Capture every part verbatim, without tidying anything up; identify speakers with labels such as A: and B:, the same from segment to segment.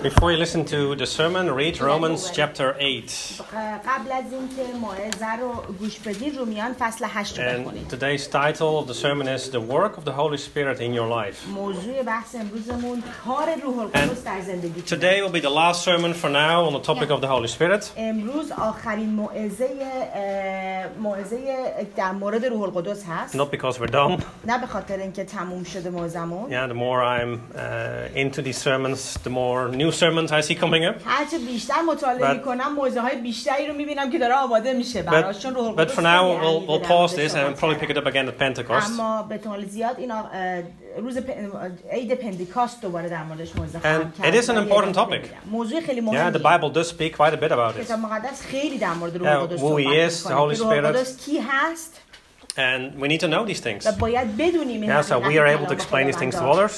A: Before you listen to the sermon, read Romans chapter eight.
B: قبل از اینکه موعظه رو گوش بدید رومیان فصل هشت رو بخونید.
A: And today's title of the sermon is The Work of the Holy Spirit in Your Life.
B: موضوع بحث امروزمون کار روح القدس در زندگی.
A: Today will be the last sermon for now on the topic of the Holy Spirit.
B: امروز آخرین موعظه موعظه در مورد روح القدس هست.
A: Not because we're done.
B: نه به خاطر اینکه تموم شده موعظمون.
A: Yeah, the more I'm uh, into these sermons, the more new sermons I see coming up.
B: هرچه بیشتر مطالعه میکنم موعظه‌های بیشتری رو میبینم که داره آماده میشه براش چون روح القدس.
A: But for now we'll we'll pause this and probably pick it up again at Pentecost.
B: اما به احتمال زیاد اینا روز عید پنتیکاست دوباره در موردش موعظه خواهم کرد.
A: And it is an important topic.
B: موضوع خیلی مهمه.
A: Yeah, the Bible does speak quite a bit about it.
B: کتاب مقدس خیلی در مورد روح القدس
A: صحبت می‌کنه. روح
B: القدس کی هست؟
A: And we need to know these things.
B: Yeah,
A: so we are able to explain these things to others.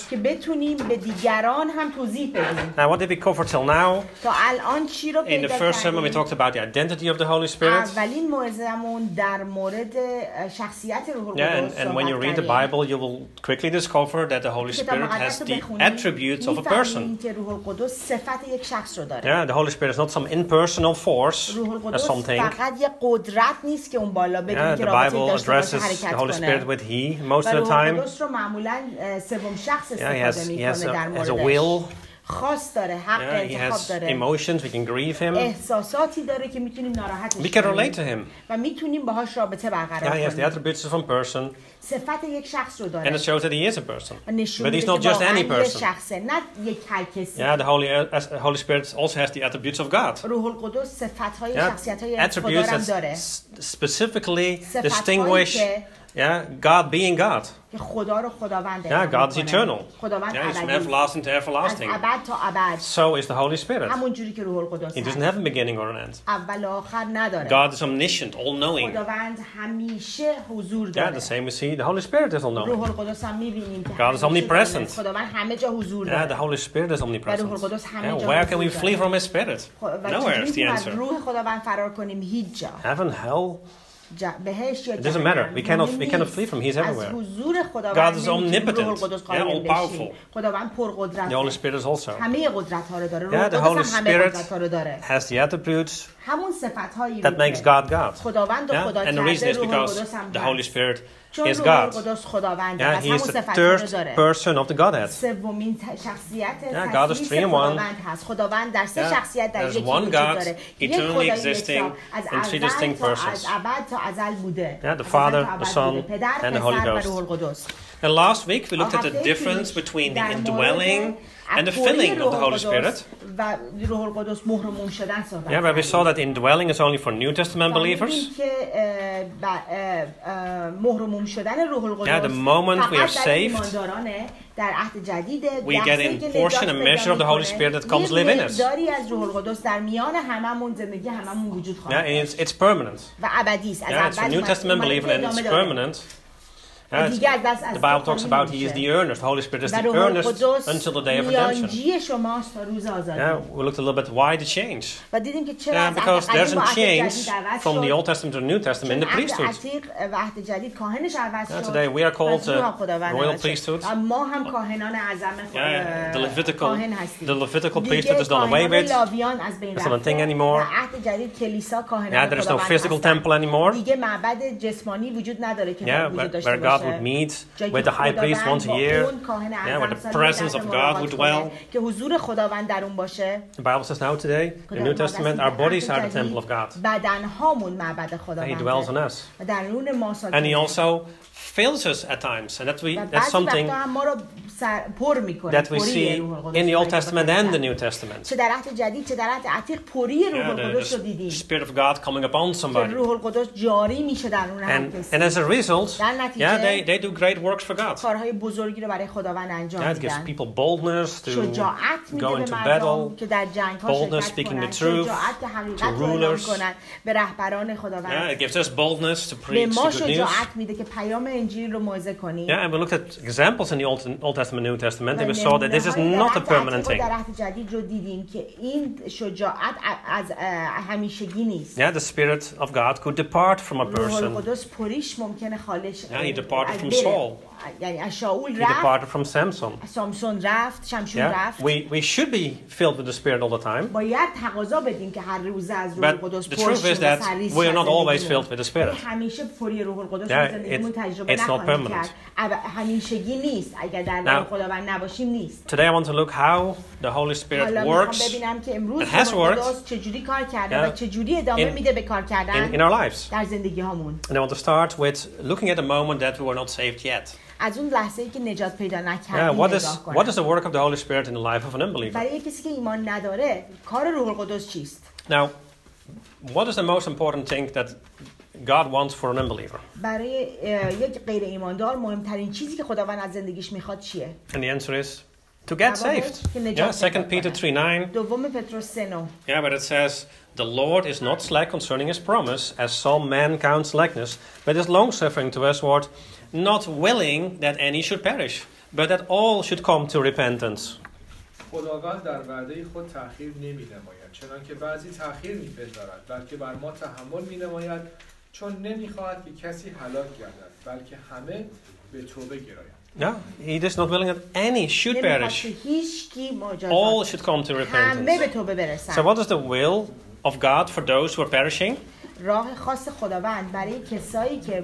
A: Now, what did we cover till now? In the first sermon, we talked about the identity of the Holy Spirit. Yeah, and, and when you read the Bible, you will quickly discover that the Holy Spirit has the attributes of a person. Yeah, the Holy Spirit is not some impersonal force, as some think. Yeah, the Bible addresses the Holy Spirit with He most of the time. Yeah, he has, he has, a, has a will. Yeah, he has emotions, we can grieve him. We can relate to him. Yeah, he has the attributes of a person. And it shows that he is a person. But he's not just any person. Yeah, the Holy, uh, Holy Spirit also has the attributes of God. Yeah, attributes that specifically distinguish yeah, God being God. Yeah, God is eternal. Yeah, he's from everlasting to everlasting. So is the Holy Spirit. He doesn't have a beginning or an end. God is omniscient, all-knowing. Yeah, the same we see. The Holy Spirit is all-knowing. God is omnipresent. Yeah, the Holy Spirit is omnipresent. Yeah, where can we flee from His Spirit? Nowhere is the answer. Heaven, hell. It doesn't matter. We cannot we cannot flee from Him. He's everywhere. God is omnipotent. Yeah, all powerful. The Holy Spirit is also. Yeah, the Holy Spirit has the attributes that makes God God. Yeah? And the reason is because the Holy Spirit is God. Yeah, He is the third person of the Godhead. Yeah, God is three in one. Yeah, there's one God, eternally existing in three distinct persons. Yeah, the Father, the Son, and the Holy Ghost. And last week we looked at the difference between the indwelling and the filling of the Holy Spirit. Yeah, where we saw that indwelling is only for New Testament believers. Yeah, the moment we are saved, we get in portion and measure of the Holy Spirit that comes live in us. Yeah, and it's, it's permanent. Yeah, it's a New Testament believer and it's permanent. Yeah, the Bible talks about He is the earnest. The Holy Spirit is the earnest until the day of redemption. Yeah, we looked a little bit why the change. Yeah, because there's a change from the Old Testament to the New Testament in the priesthood. Yeah, today we are called the royal priesthood. Yeah, the Levitical, the Levitical priesthood is done away with. It's not a thing anymore. Yeah, there is no physical temple anymore. Yeah, where, where God would meet with the high priest once a year, yeah, where the presence of God would dwell. The Bible says now today, in the New Testament, our bodies are the temple of God. And He dwells in us. And He also fills us at times, and that we, that's something that we see in the Old Testament and the New Testament. Yeah, the, the Spirit of God coming upon somebody. And, and as a result, yeah, they, they do great works for God. Yeah, it gives people boldness to go into battle, boldness speaking the truth to rulers. Yeah, it gives us boldness to preach the good news. Yeah, and we looked at examples in the Old, Old Testament, New Testament, and we saw that this is not a permanent thing. Yeah, the Spirit of God could depart from a person. Yeah, He departed from Saul.
B: یعنی از شاول
A: رفت. He departed from Samson.
B: سامسون رفت، شمشون
A: yeah.
B: رفت.
A: We we should be filled with the Spirit all the time.
B: باید تقاضا بدیم که هر روز از روح القدس
A: پر شیم. But the truth is that we are not always filled with the Spirit.
B: همیشه پری روح القدس رو زندگیمون تجربه نخواهیم کرد. همیشگی نیست. اگر در نام خداوند نباشیم نیست.
A: Today I want to look how the Holy Spirit works.
B: ببینم که امروز
A: روح القدس
B: چجوری کار کرده و چجوری ادامه میده به کار کردن
A: in our lives.
B: در زندگی هامون.
A: And I want to start with looking at the moment that we were not saved yet.
B: از اون لحظه‌ای که نجات پیدا نکردیم
A: yeah, what is what is the work of the Holy Spirit in the life of an unbeliever?
B: برای کسی که ایمان نداره کار روح القدس چیست؟
A: Now, what is the most important thing that God wants for an unbeliever?
B: برای یک غیر ایماندار مهمترین چیزی که خداوند از زندگیش میخواد چیه؟
A: And the answer is to get saved. Yeah, Second Peter three nine.
B: دوم پتروس سه نه.
A: Yeah, but it says the Lord is not slack concerning his promise, as some men count slackness, but is long-suffering to usward, not willing that any should perish, but that all should come to repentance.
C: خداوند در وعده خود تأخیر نمی‌نماید، چنانکه بعضی تأخیر می‌پندارد، بلکه بر ما تحمل می‌نماید، چون نمی‌خواهد که کسی هلاک گردد، بلکه همه به توبه گرایند.
A: Yeah, he is not willing that any should perish. All should come to repentance. So what is the will of God for those who are perishing?
B: راه خاص خداوند برای کسایی که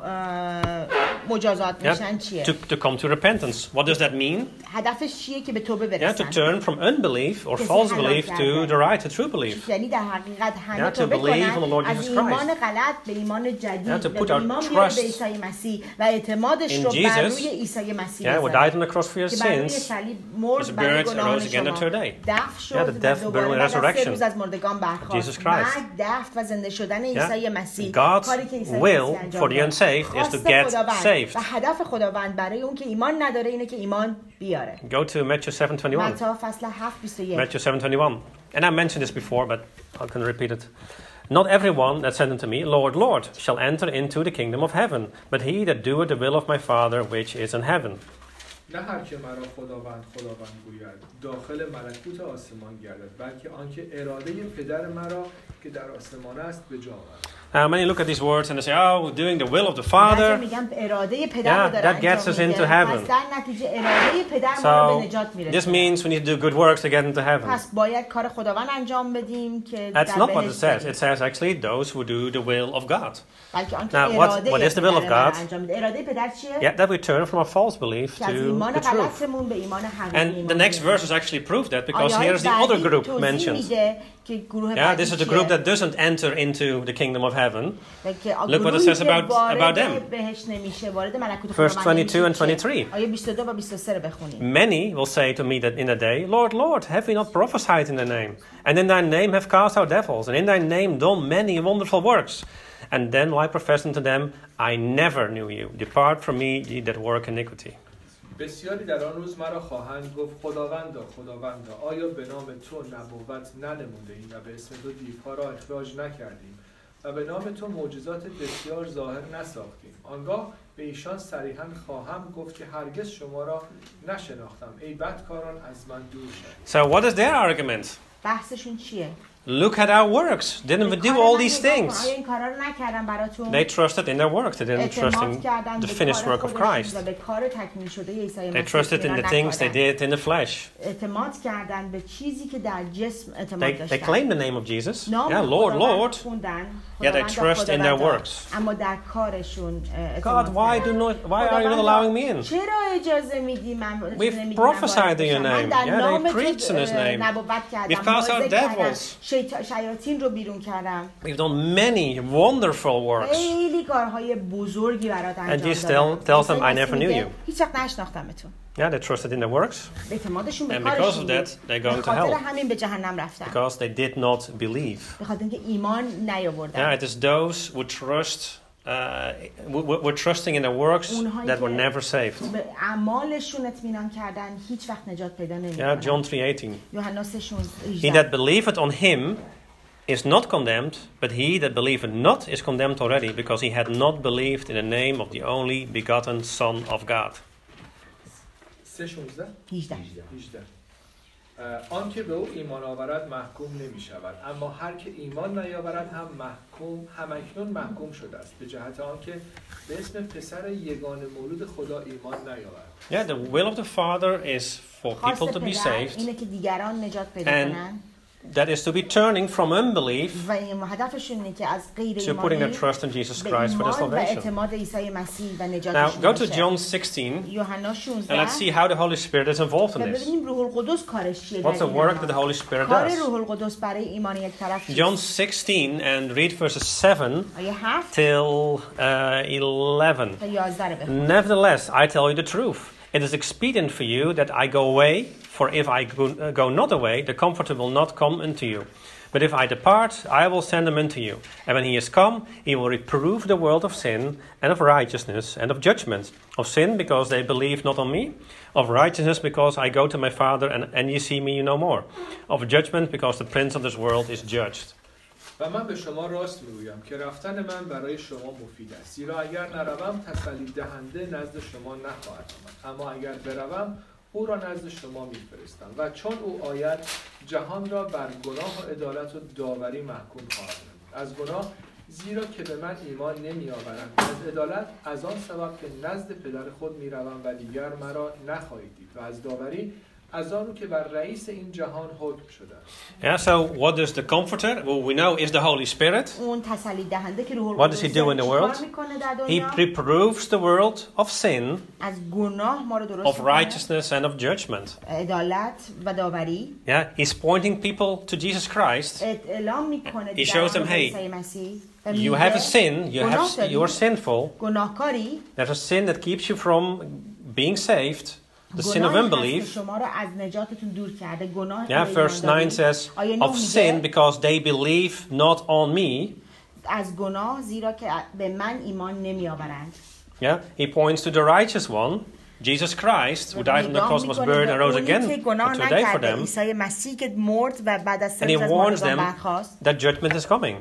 B: مجازات میشن چیه؟
A: To, to come to repentance. What does that mean?
B: هدفش چیه که به توبه برسن؟
A: Yeah, to turn from unbelief or false belief to the right, to true belief.
B: یعنی در حقیقت همه توبه کنن از ایمان غلط به ایمان جدید، به ایمان بیان به عیسی مسیح و اعتمادش رو بر روی عیسی مسیح
A: بذارن. Yeah, who died on the cross for your sins, was buried and rose again the third day. Yeah, the death, burial, and resurrection. Jesus Christ.
B: دفن و زنده شدن عیسی مسیح.
A: God's will for the unsaved is to get saved.
B: و هدف خداوند برای اون که ایمان نداره اینه که ایمان بیاره.
A: Go to Matthew seven twenty-one.
B: متی فصل هفت بیست و یک.
A: Matthew seven twenty-one. And I mentioned this before, but I can repeat it. Not everyone that said unto me, Lord, Lord, shall enter into the kingdom of heaven, but he that doeth the will of my Father which is in heaven.
C: نه هر که مرا خداوند خداوند گوید داخل ملکوت آسمان گردد، بلکه آنکه اراده پدر مرا که در آسمان است به جا آورد.
A: Uh, many look at these words and they say, oh, doing the will of the Father, yeah, that gets us into heaven. So, this means we need to do good works to get into heaven. That's not what it says. It says actually those who do the will of God. Now, what, what is the will of God? Yeah, that we turn from a false belief to the truth. And the next verse is actually proof that, because here's the other group mentioned. Yeah, this is the group that doesn't enter into the kingdom of heaven. Look what it says about, about them. Verse twenty-two and twenty-three. Many will say to me that in a day, Lord, Lord, have we not prophesied in thy name? And in thy name have cast out devils, and in thy name done many wonderful works. And then will I profess unto them, I never knew you. Depart from me, ye that work iniquity.
C: بسیاری در آن روز مرا خواهند گفت خداوندا خداوندا آیا به نام تو نبوت ننموده ایم و به اسم تو دیوها را اخراج نکردیم و به نام تو معجزات بسیار ظاهر نساختیم؟ آنگاه به ایشان صریحاً خواهم گفت که هرگز شما را نشناختم، ای بدکاران از من دور شوید.
A: So what is their argument?
B: بحثشون چیه؟
A: Look at our works. Didn't we do all these things? They trusted in their works. They didn't trust in the finished work of Christ. They trusted in the things they did in the flesh. They, they claim the name of Jesus. Yeah, Lord, Lord. Yeah, they trust in their works. God, why do not? Why are you not allowing me in? We've prophesied in your name. Yeah, they preached in His name. We've cast out devils.
B: شیاطین رو بیرون کردم.
A: We've done many wonderful works.
B: خیلی کارهای بزرگی برات انجام دادم.
A: And Jesus tells them, I never knew you.
B: هیچ وقت نشناختمتون.
A: Yeah, they trusted in their works.
B: اعتمادشون به
A: And because of that, they're going to hell.
B: همین به جهنم رفتن.
A: Because they did not believe.
B: به خاطر اینکه ایمان نیاوردن.
A: Yeah, it is those who trust. Uh, we're trusting in the works that were never saved. Yeah, John three eighteen. He that believeth on him is not condemned, but he that believeth not is condemned already, because he had not believed in the name of the only begotten Son of God.
C: آن که به او ایمان آورد محکوم نمی شود، اما هر که ایمان نیاورد هم محکوم همکنون محکوم شده است به جهت آنکه به اسم پسر یگانه مولود خدا ایمان نیاورد.
A: Yeah, the will of the Father is for people to be saved.
B: اینه که دیگران نجات پیدا کنن.
A: That is to be turning from unbelief
B: to
A: putting their trust in Jesus Christ for their salvation. Now, go to John sixteen and let's see how the Holy Spirit is involved in this. What's the work that the Holy Spirit does? John sixteen and read verses seven till uh, eleven. Nevertheless, I tell you the truth. It is expedient for you that I go away, for if I go, uh, go not away, the Comforter will not come unto you. But if I depart, I will send him unto you. And when he is come, he will reprove the world of sin, and of righteousness, and of judgment. Of sin, because they believe not on me. Of righteousness, because I go to my Father, and, and ye see me no more. Of judgment, because the prince of this world is judged.
C: و من به شما راست میگویم که رفتن من برای شما مفید است، زیرا اگر نروم تسلی دهنده نزد شما نخواهد آمد، اما اگر بروم او را نزد شما میفرستم و چون او آید جهان را بر گناه و عدالت و داوری محکوم خواهد نمود. از گناه زیرا که به من ایمان نمی آورند، از عدالت از آن سبب که نزد پدر خود میروم و دیگر مرا نخواهید دید، و از داوری از آن که بر رئیس این جهان حکم شده.
A: Yeah, so what does the Comforter, well, we know, is the Holy Spirit. What does he do in the world? He reproves the world of sin, of righteousness, and of judgment. Yeah, he's pointing people to Jesus Christ. He shows them, hey, you have a sin, you have, you are sinful. There's a sin that keeps you from being saved. The sin of unbelief. Yeah, verse nine says, of sin because they believe not on me. Yeah, he points to the righteous one, Jesus Christ, who died on the cross, was buried and rose again today for them. And he warns them that judgment is coming.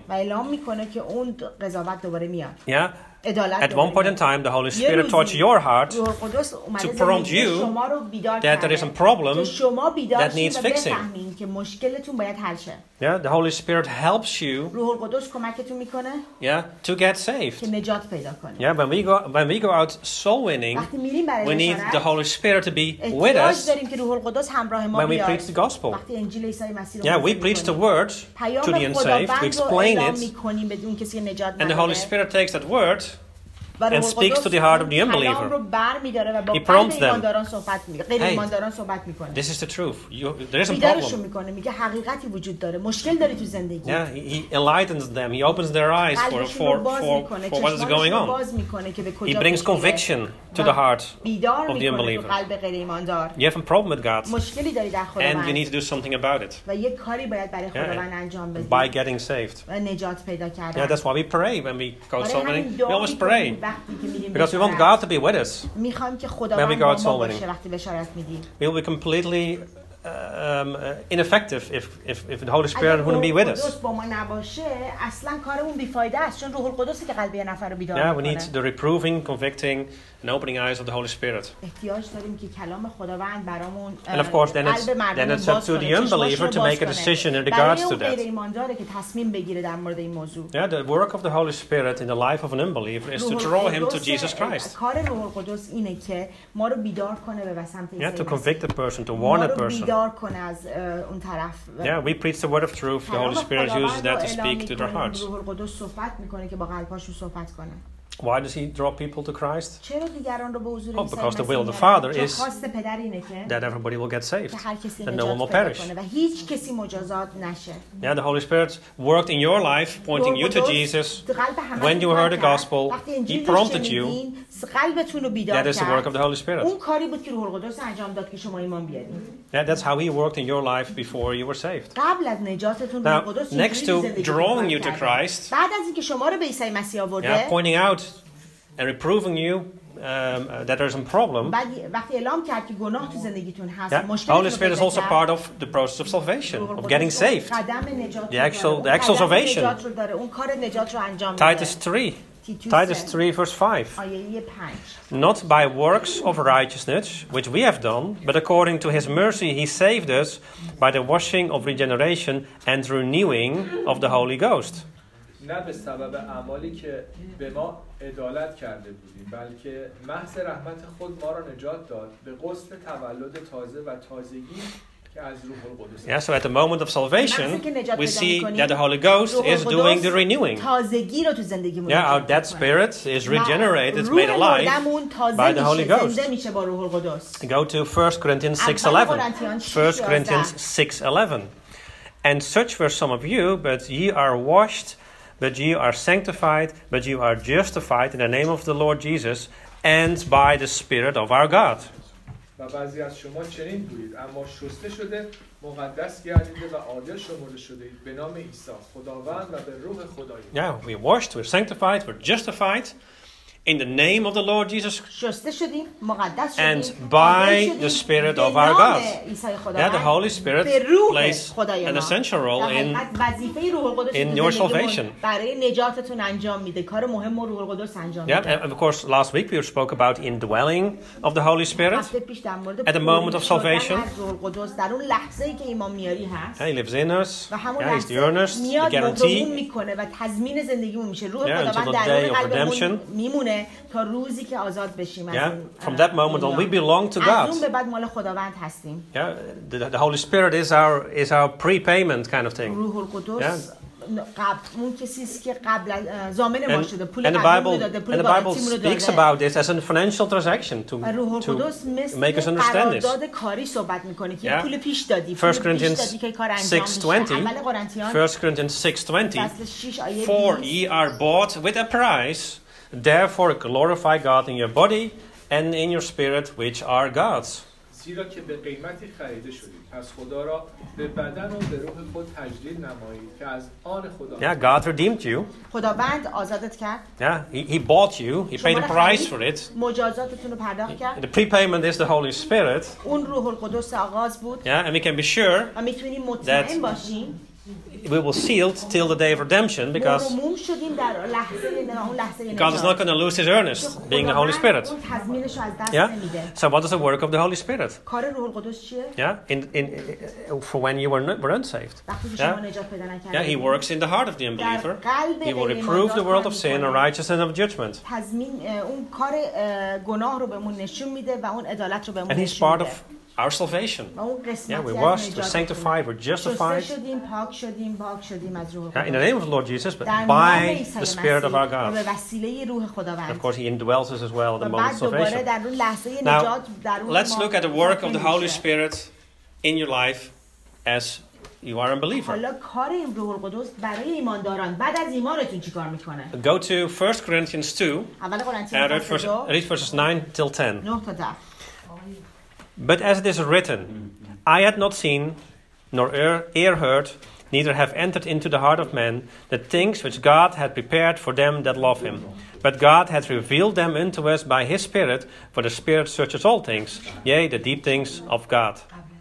A: Yeah. At one point in time, the Holy Spirit touched your heart to prompt you that there is a problem that needs fixing. Yeah, the Holy Spirit helps you, yeah, to get saved. Yeah, when we go when we go out soul winning, we need the Holy Spirit to be with us when we preach the gospel. Yeah, we preach the word to the unsaved, to explain it, and the Holy Spirit takes that word and speaks to the heart of the unbeliever. He prompts them, hey, this is the truth. You, there is a problem. Yeah, he, he enlightens them. He opens their eyes for, for, for, for what is going on. He brings conviction to the heart of the unbeliever. You have a problem with God, and you need to do something about it. Yeah, by getting saved. Yeah, that's why we pray when we go soul winning. We always pray. Because we want God to be with us when we go out soul winning. We will be completely uh, um, uh, ineffective if, if, if the Holy Spirit wouldn't be with us. Yeah, we need the reproving, convicting, and opening eyes of the Holy Spirit. And of course, then it's, then it's up to the unbeliever to make a decision in regards to that. Yeah, the work of the Holy Spirit in the life of an unbeliever is to draw him to Jesus Christ. Yeah, to convict a person, to warn a person. Yeah, we preach the word of truth. The Holy Spirit uses that to speak to their hearts. Why does he draw people to Christ? Oh, because the will of the Father is that everybody will get saved, that no one will perish. Yeah, the Holy Spirit worked in your life, pointing you to Jesus. When you heard the gospel, he prompted you. That is the work of the Holy Spirit. Yeah, that's how he worked in your life before you were saved. Now, next to drawing you to Christ, yeah, pointing out and reproving you um, uh, that there's a problem, yeah, the Holy Spirit is also part of the process of salvation, of getting saved. The actual, the actual salvation. Titus three. Titus three verse five. Not by works of righteousness which we have done, but according to his mercy he saved us by the washing of regeneration and renewing of the Holy Ghost.
C: نه به سبب اعمالی که به ما عدالت کرده بودیم، بلکه محض رحمت خود ما را نجات داد به غسل تولد تازه و تازگی که از روح القدس.
A: Yeah, so at the moment of salvation, we see that the Holy Ghost is doing the renewing. Yeah, our dead spirit is regenerated, it's made alive by the Holy Ghost. Go to First Corinthians six eleven. First Corinthians six eleven. And such were some of you, but ye are washed, but ye are sanctified, but you are justified in the name of the Lord Jesus and by the Spirit of our God.
C: و بعضی از شما چنین بودید، اما شسته شده، مقدس گردیده و عادل شمرده شدید به نام عیسی خداوند و به روح خدایی.
A: Yeah, we're washed, we're sanctified, we're justified in the name of the Lord Jesus and by the Spirit of our God. Yeah, the Holy Spirit plays an essential role in, in your salvation. Yeah, and of course, last week we spoke about the indwelling of the Holy Spirit at the moment of salvation. Yeah, he lives in us. Yeah, he's the earnest, the guarantee. Yeah, until the day of redemption.
B: تا روزی که آزاد بشیم.
A: Yeah, from that moment on we belong to God.
B: از اون به بعد مال خداوند هستیم.
A: Yeah, the, the Holy Spirit is our is our prepayment kind of thing.
B: روح القدس قبل اون کسی است که قبل ضامن ما شده، پول قبل رو داده، پول گارانتی رو داده.
A: speaks about this as a financial transaction to to make us understand this.
B: قرارداد کاری صحبت میکنه که پول پیش دادی،
A: First Corinthians six twenty. First Corinthians six twenty. For ye are bought with a price. Therefore glorify God in your body and in your spirit which are God's.
C: زیرا که به قیمتی خریده شدید، پس خدا را به بدن و به روح خود تجلیل نمایید که از آن خدا.
A: Yeah, God redeemed you.
B: خداوند آزادت کرد.
A: Yeah, he, he bought you. He paid a price for it.
B: مجازاتتون رو پرداخت کرد.
A: The prepayment is the Holy Spirit.
B: اون روح القدس آغاز بود.
A: Yeah, and we can be sure
B: و میتونیم مطمئن باشیم
A: we will sealed till the day of redemption because God is not going to lose his earnest, being the Holy Spirit. Yeah. So what is the work of the Holy Spirit? Yeah. In in for when you were not, were unsaved. Yeah. Yeah. He works in the heart of the unbeliever. He will reprove the world of sin and righteousness and of judgment. And he's part of our salvation. Yeah, we're washed, we're sanctified, we're justified. Yeah, in the name of the Lord Jesus, but by the Spirit of our God. And of course, He indwells us as well at the moment of salvation. Now, let's look at the work of the Holy Spirit in your life as you are a believer. Go to First Corinthians two and read, verse, read verses nine till ten. But as it is written, I had not seen, nor ear heard, neither have entered into the heart of man, the things which God had prepared for them that love him. But God hath revealed them unto us by his Spirit, for the Spirit searches all things, yea, the deep things of God.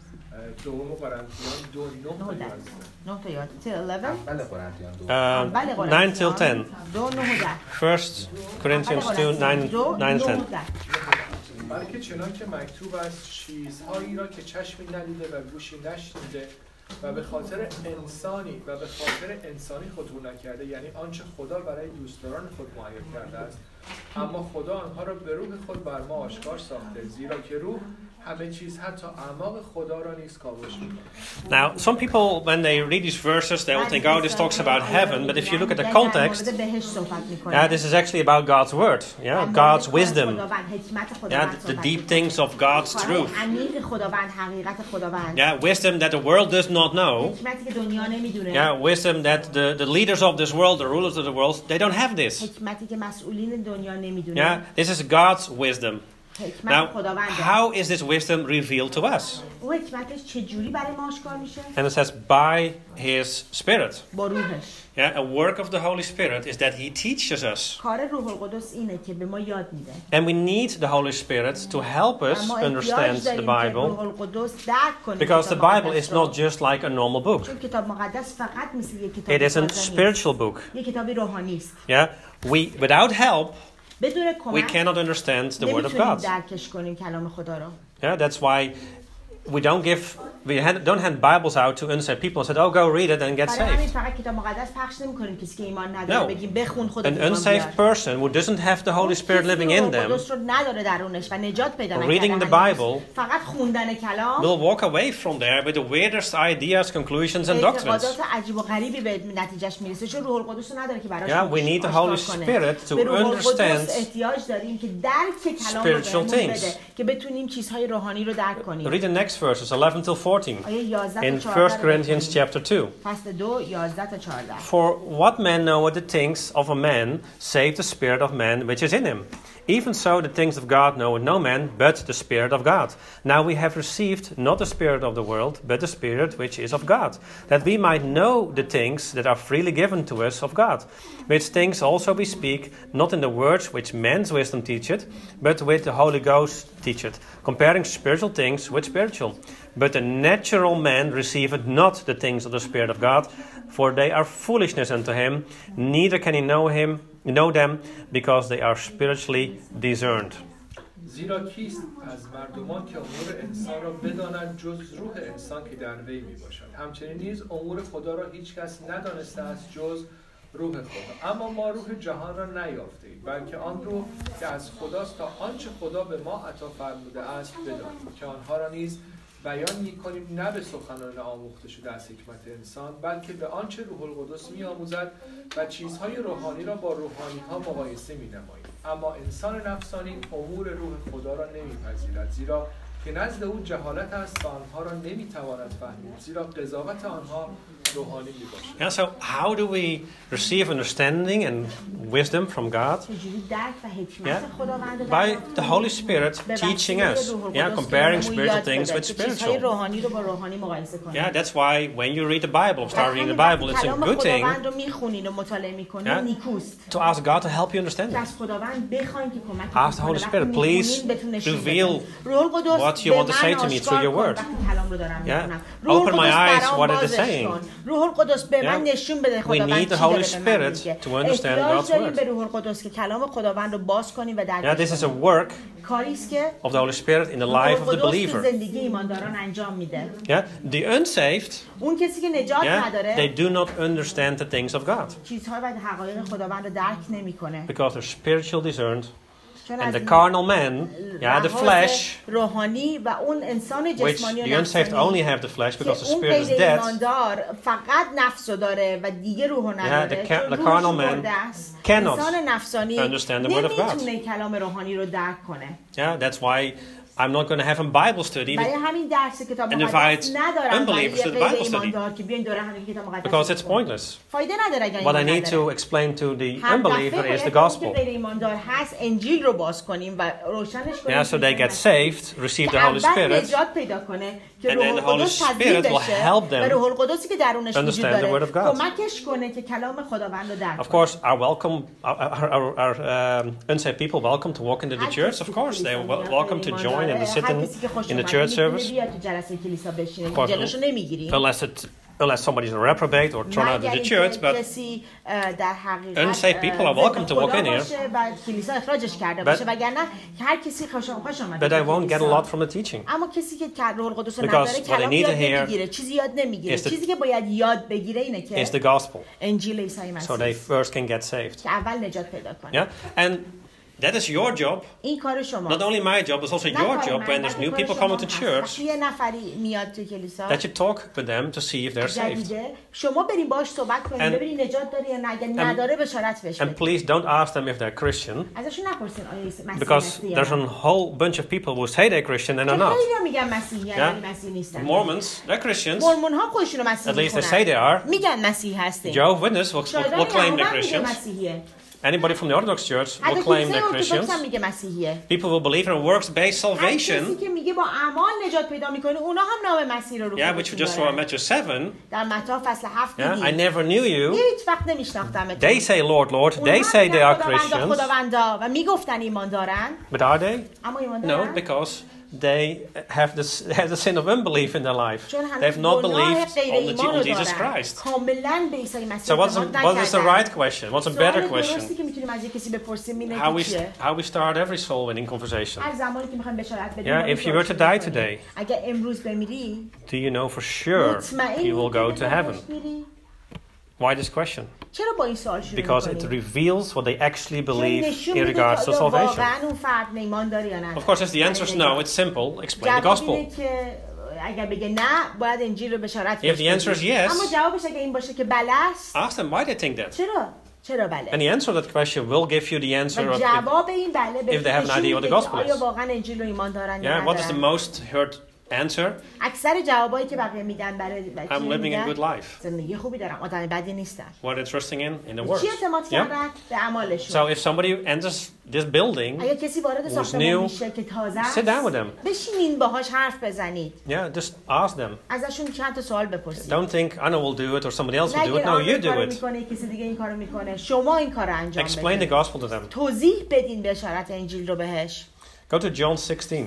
A: Uh, nine till ten. First Corinthians two, nine, nine ten.
C: بلکه چنان که مکتوب است چیزهایی را که چشمی ندیده و گوشی نشنیده و به خاطر انسانی و به خاطر انسانی خطور نکرده، یعنی آنچه خدا برای دوستداران خود معین کرده است، اما خدا آنها را به روح خود بر ما آشکار ساخته، زیرا که روح همه چیز حتی اعماق خدا را نیز کاوش می‌کند.
A: Now, some people, when they read these verses, they will think, oh, this talks about heaven. But if you look at the context, yeah, this is actually about God's word, yeah, God's wisdom, yeah, the, the deep things of God's truth. Yeah, wisdom that the world does not know. Yeah, wisdom that the, the leaders of this world, the rulers of the world, they don't have this. Yeah, this is God's wisdom. Now, how is this wisdom revealed to us? And it says, by His Spirit. Yeah, a work of the Holy Spirit is that He teaches us. And we need the Holy Spirit to help us understand the Bible, because the Bible is not just like a normal book. It is a spiritual book. Yeah, we, without help, we cannot understand the Word of God. Yeah, that's why we don't give, we hand, don't hand Bibles out to unsaved people and say, oh, go read it and get saved. No, an unsaved person who doesn't have the Holy Spirit living in them, reading the Bible, will walk away from there with the weirdest ideas, conclusions, and doctrines. Yeah, we need the Holy Spirit to understand spiritual things. Read the next verses, eleven till fourteen, in First Corinthians chapter two. For what man knoweth the things of a man, save the spirit of man which is in him? Even so, the things of God knoweth no man, but the Spirit of God. Now we have received not the spirit of the world, but the Spirit which is of God, that we might know the things that are freely given to us of God, which things also we speak, not in the words which man's wisdom teacheth, but with the Holy Ghost teacheth, comparing spiritual things with spiritual. But the natural man receiveth not the things of the Spirit of God, for they are foolishness unto him, neither can he know him, know them, because they are spiritually discerned.
C: زیرا کیست از مردمان که امور انسان را بداند جز روح انسان که در وی می باشد. همچنین نیز امور خدا را هیچ کس ندانسته است جز روح خدا. اما ما روح جهان را نیافتیم، بلکه آن روح که از خداست تا آنچه خدا به ما عطا فرموده است بدانیم، که آنها را نیز بیان می‌کنیم نه به سخنان آموخته شده از حکمت انسان، بلکه به آنچه روح القدس می‌آموزد و چیزهای روحانی را با روحانی‌ها مقایسه می‌نماییم. اما انسان نفسانی امور روح خدا را نمی‌پذیرد، زیرا که نزد او جهالت است و آنها را نمی‌تواند فهمید، زیرا قضاوت آنها روحانی می‌باشد.
A: Yeah, so how do we receive understanding and wisdom from God? Yeah, by the Holy Spirit teaching us. Yeah, comparing spiritual things with spiritual. Yeah, that's why when you read the Bible, start reading the Bible, it's a good thing. Yeah, to ask God to help you understand it. Ask the Holy Spirit, please reveal what you want to say to me through your word. Yeah, open my eyes, what it is saying. Yeah. We need the Holy Spirit to understand God's word. Yeah, this is a work of the Holy Spirit in the life of the believer. Yeah, the unsaved, yeah, they do not understand the things of God because they're spiritual discerned. And the carnal man, yeah, the flesh, which the unsaved only have the flesh because the spirit is dead. Yeah, the, ca- the carnal man cannot understand the word of God. Yeah, that's why I'm not going to have a Bible study and invite unbelievers to the Bible study because it's pointless. What I need to explain to the unbeliever is the gospel. Yeah, so they get saved, receive the Holy Spirit, and then the Holy Spirit will help them understand the Word of God. Of course, our welcome, our, our, our um, unsaved people welcome to walk into the church. Of course, they are welcome to join and to sit in, in the church service. Of course, unless it unless somebody's a reprobate or thrown out of the church, but unsaved people are welcome to walk in here. But, but I won't get a lot from the teaching. Because what I need to hear is the, is the gospel. So they first can get saved. Yeah? And that is your job. Not only my job, it's also your job when there's new people coming to church that you talk with them to see if they're saved. And, and, and please don't ask them if they're Christian, because there's a whole bunch of people who say they're Christian and are not. Yeah? Mormons, they're Christians. At least they say they are. Jehovah's Witnesses will, will, will claim they're Christians. Anybody from the Orthodox Church will claim they're Christians. People will believe in a works-based salvation. Yeah, but you just saw in Matthew seven. Yeah, I never knew you. They say, Lord, Lord. They say they are Christians. But are they? No, because they have, this, have the sin of unbelief in their life. They have not believed on, the, on Jesus Christ. So what's a, what is the right question? What's a better question? How we, how we start every soul-winning conversation. Yeah, if you were to die today, do you know for sure you will go to heaven? Why this question? Because it reveals what they actually believe in regards to salvation. Of course, if the answer is no, it's simple. Explain the gospel. If the answer is yes, ask them why they think that. And the answer to that question will give you the answer of if, if they have an idea what the gospel is. Yeah, what is the most heard answer? I'm living a good life. What they're trusting in? In the Word. Yeah. So if somebody enters this building who's new, sit down with them. Yeah, just ask them. Don't think, I know we'll do it or somebody else will do it. No, you do it. Explain the gospel to them. Go to John sixteen.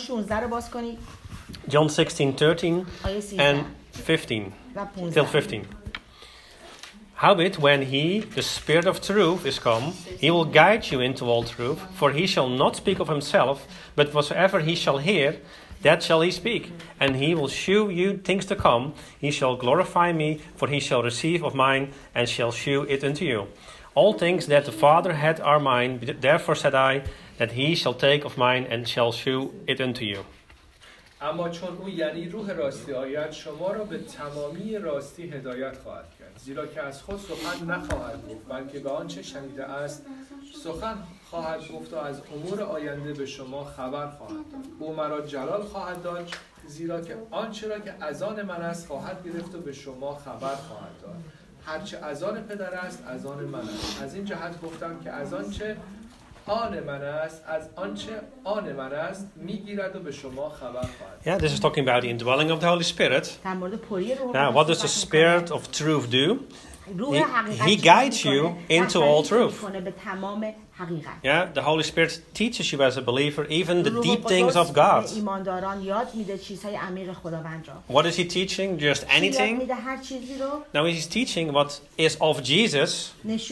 A: John sixteen, thirteen and fifteen till fifteen. Howbeit, when he, the Spirit of truth, is come, he will guide you into all truth, for he shall not speak of himself, but whatsoever he shall hear, that shall he speak. And he will shew you things to come. He shall glorify me, for he shall receive of mine, and shall shew it unto you. All things that the Father had are mine, therefore said I, that he shall take of mine, and shall shew it unto you.
C: اما چون او یعنی روح راستی آید شما را به تمامی راستی هدایت خواهد کرد زیرا که از خود سخن نخواهد گفت بلکه به آنچه شنیده است سخن خواهد گفت و از امور آینده به شما خبر خواهد داد او مرا جلال خواهد داد زیرا که آنچه را که از آن من است خواهد گرفت و به شما خبر خواهد داد هرچه از آن پدر است از آن من است از این جهت گفتم که از آنچه آن من است از آنچه آن من است میگیرد و به شما خبر خواهد.
A: Yeah, this is talking about the indwelling of the Holy Spirit. Now, what does the Spirit of truth do? He, he guides you into all truth. Yeah, the Holy Spirit teaches you as a believer even the deep things of God. What is he teaching? Just anything? No, he's teaching what is of Jesus.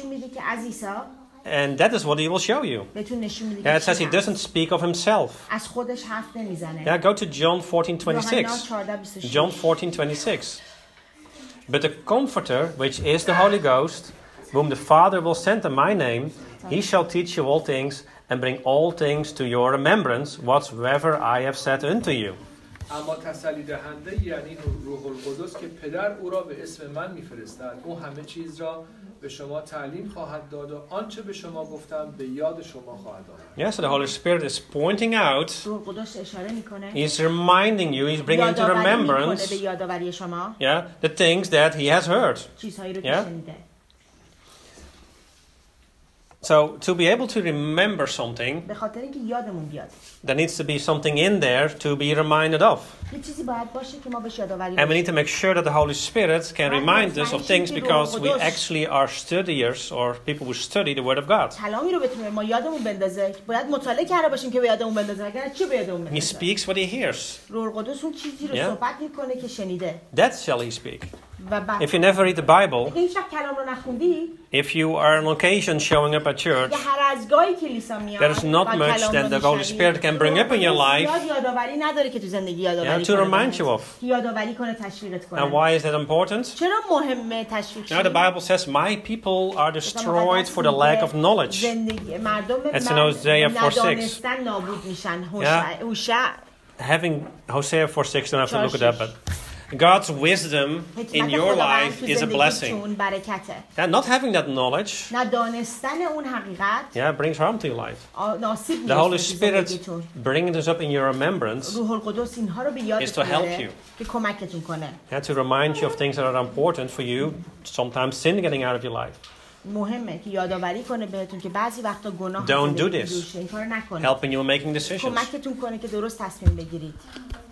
A: And that is what he will show you. Yeah, it says he doesn't speak of himself. Yeah, go to John fourteen twenty-six. John fourteen twenty-six. But the Comforter, which is the Holy Ghost, whom the Father will send in my name, he shall teach you all things and bring all things to your remembrance, whatsoever I have said unto you.
C: اما تسلی دهنده یعنی روح القدس که پدر او را به اسم من میفرستد او همه چیز را به شما تعلیم خواهد داد و آنچه به شما گفتم به یاد شما خواهد آورد.
A: Yes, so the Holy Spirit is pointing out. He's reminding you, he's bringing to remembrance. Yeah, the things that he has heard. Yeah. So, to be able to remember something, there needs to be something in there to be reminded of. And we need to make sure that the Holy Spirit can remind us of things because we actually are studiers or people who study the Word of God. He speaks what he hears. Yeah? That shall he speak. If you never read the Bible, if you are on occasion showing up at church, there is not much that the Holy Spirit can bring up in your life, yeah, to remind you of. And why is that important? Now the Bible says, my people are destroyed for the lack of knowledge. That's in Hosea four six. Yeah. Having Hosea four six, don't have to look at that, but God's wisdom in your life is a blessing. Yeah, not having that knowledge, yeah, brings harm to your life. The Holy Spirit bringing this up in your remembrance is to help you. Yeah, to remind you of things that are important for you. Sometimes sin getting out of your life.
B: مهمه که یادآوری کنه بهتون که بعضی وقتا گناه
A: Don't do this.
B: این کارو نکنید.
A: Helping you in making decisions.
B: کمکتون کنه که درست تصمیم بگیرید.